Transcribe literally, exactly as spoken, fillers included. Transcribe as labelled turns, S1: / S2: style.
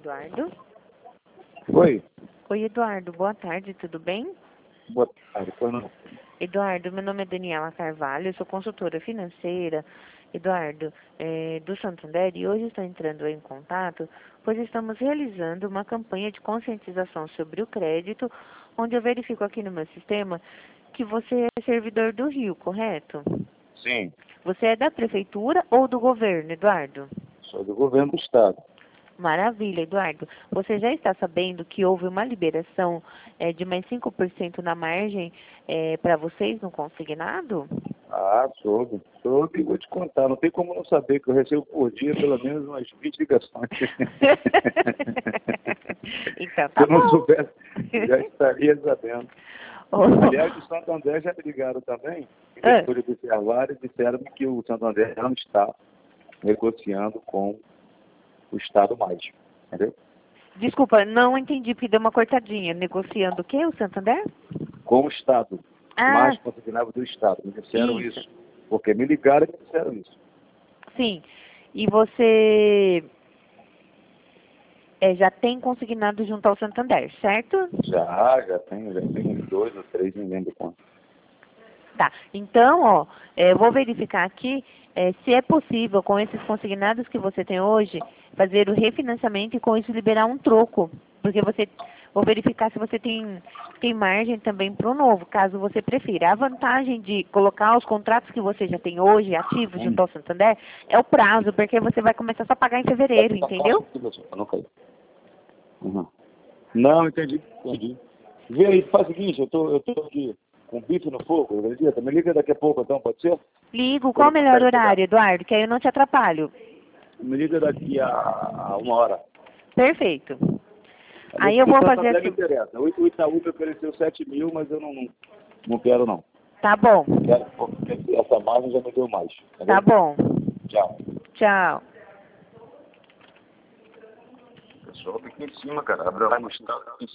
S1: Eduardo?
S2: Oi.
S1: Oi, Eduardo. Boa tarde, tudo bem?
S2: Boa tarde, pois não.
S1: Eduardo, meu nome é Daniela Carvalho, eu sou consultora financeira, Eduardo, é, do Santander, e hoje estou entrando em contato, pois estamos realizando uma campanha de conscientização sobre o crédito, onde eu verifico aqui no meu sistema que você é servidor do Rio, correto?
S2: Sim,
S1: Você é da prefeitura ou do governo, Eduardo?
S2: sou do governo do estado.
S1: Maravilha, Eduardo. Você já está sabendo que houve uma liberação é, de mais cinco por cento na margem é, para vocês no consignado?
S2: Ah, soube. Soube e vou te contar. Não tem como não saber que eu recebo por dia pelo menos umas vinte ligações.
S1: Então,
S2: Se
S1: tá
S2: eu não
S1: bom.
S2: soubesse, já estaria sabendo.
S1: Oh.
S2: Aliás, o Santander já me ligaram também, e
S1: Ah,
S2: depois de observar, e disseram que o Santander não está negociando com o Estado mais. Entendeu?
S1: desculpa, não entendi porque deu uma cortadinha. Negociando o quê, o Santander?
S2: Com o Estado.
S1: Ah,
S2: Mais consignado do Estado. Me disseram
S1: isso.
S2: isso. Porque me ligaram e me disseram isso.
S1: Sim. E você é, já tem consignado junto ao Santander, certo?
S2: Já, já tenho, já tenho uns dois ou três, não lembro quanto.
S1: Tá. Então, ó, é, eu vou verificar aqui é, se é possível, com esses consignados que você tem hoje, fazer o refinanciamento e com isso liberar um troco. Porque você, vou verificar se você tem, tem margem também para o novo, caso você prefira. A vantagem de colocar os contratos que você já tem hoje ativos junto
S2: Hum.
S1: ao Santander é o prazo, porque você vai começar só a pagar em fevereiro,
S2: Tá
S1: entendeu?
S2: fácil, professor, pra não cair. Uhum. Não, entendi, entendi. Vê aí, faz o seguinte, eu tô, eu tô aqui com bife no fogo, acredita? Me liga daqui a pouco então, pode ser?
S1: Ligo, qual
S2: Quando
S1: o melhor
S2: consegue pegar.
S1: horário, Eduardo? Que aí eu não te atrapalho.
S2: Me liga daqui a, a uma hora.
S1: Perfeito.
S2: Aliás,
S1: Aí eu
S2: porque o
S1: vou fazer
S2: Santander me
S1: assim.
S2: interessa. O o Itaú me ofereceu sete mil, mas eu não, não, não quero não.
S1: Tá bom,
S2: Quero, porque essa margem já me deu mais.
S1: tá
S2: Entendeu?
S1: bom.
S2: Tchau.
S1: Tchau.
S2: Pessoal, fica em cima, cara. Abre lá no estado.